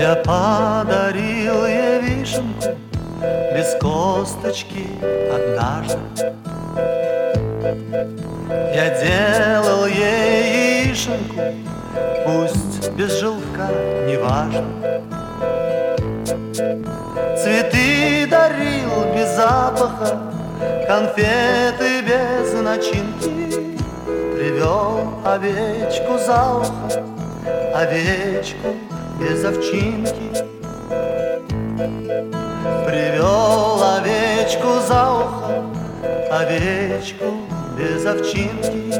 Я подарил ей вишенку без косточки однажды. Я делал ей яишенку, пусть без желтка, неважно. Цветы дарил без запаха, конфеты без начинки. Привел овечку за ухо, овечку без овчинки. Привел овечку за ухо, овечку без овчинки.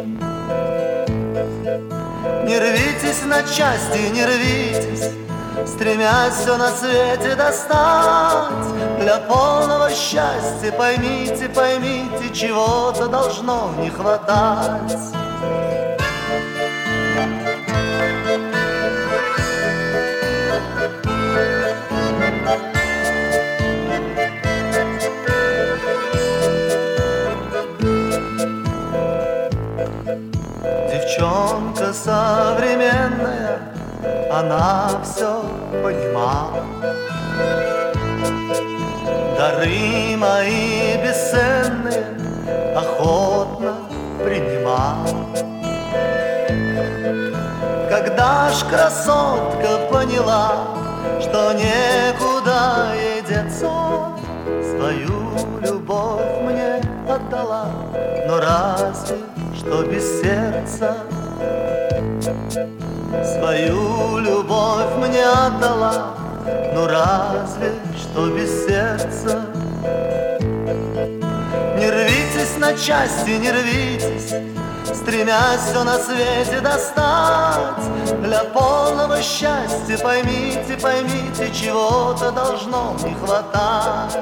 Не рвитесь на части, не рвитесь, стремясь все на свете достать. Для полного счастья поймите, поймите, чего-то должно не хватать. Девчонка современная, она все понимала. Дары мои бесценные охотно принимала. Когда ж красотка поняла, что некуда ей деться, свою любовь мне отдала. Но разве что без сердца. Свою любовь мне отдала, ну разве что без сердца. Не рвитесь на части, не рвитесь, стремясь все на свете достать. Для полного счастья поймите, поймите, чего-то должно не хватать.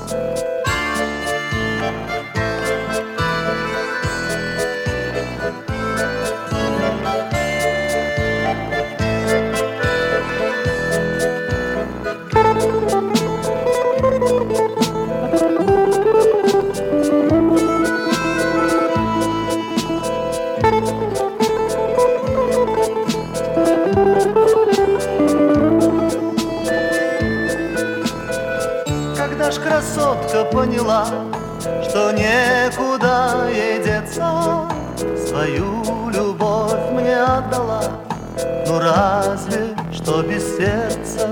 Когда ж красотка поняла, что некуда ей деться, свою любовь мне отдала, ну разве что без сердца.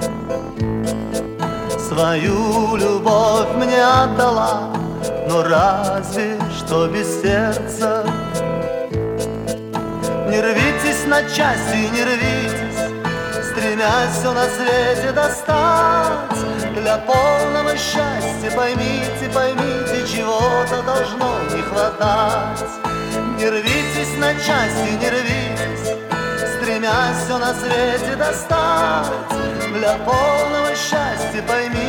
Свою любовь мне отдала, но разве что без сердца. Не рвитесь на части, не рвитесь, стремясь все на свете достать. Для полного счастья поймите, поймите, чего-то должно не хватать. Не рвитесь на части, не рвитесь, стремясь все на свете достать. Для полного счастья поймите,